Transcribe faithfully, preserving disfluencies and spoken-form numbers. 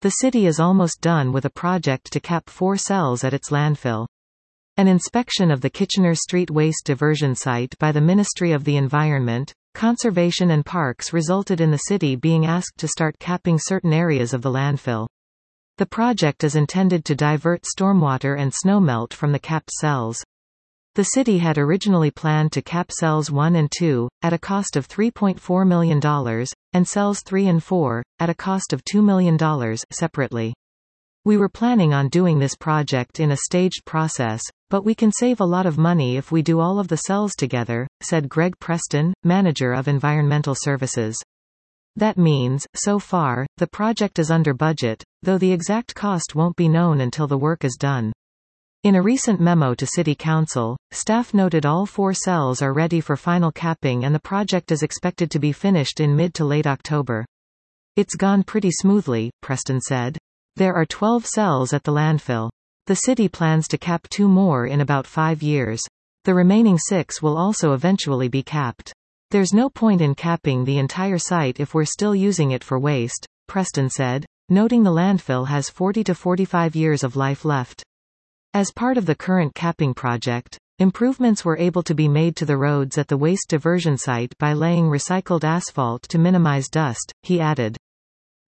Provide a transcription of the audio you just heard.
The city is almost done with a project to cap four cells at its landfill. An inspection of the Kitchener Street waste diversion site by the Ministry of the Environment, Conservation and Parks resulted in the city being asked to start capping certain areas of the landfill. The project is intended to divert stormwater and snowmelt from the capped cells. The city had originally planned to cap cells one and two, at a cost of three point four million dollars, and cells three and four, at a cost of two million dollars, separately. We were planning on doing this project in a staged process, but we can save a lot of money if we do all of the cells together, said Greg Preston, manager of environmental services. That means, so far, the project is under budget, though the exact cost won't be known until the work is done. In a recent memo to City Council, staff noted all four cells are ready for final capping and the project is expected to be finished in mid to late October. It's gone pretty smoothly, Preston said. There are twelve cells at the landfill. The city plans to cap two more in about five years. The remaining six will also eventually be capped. There's no point in capping the entire site if we're still using it for waste, Preston said, noting the landfill has forty to forty-five years of life left. As part of the current capping project, improvements were able to be made to the roads at the waste diversion site by laying recycled asphalt to minimize dust, he added.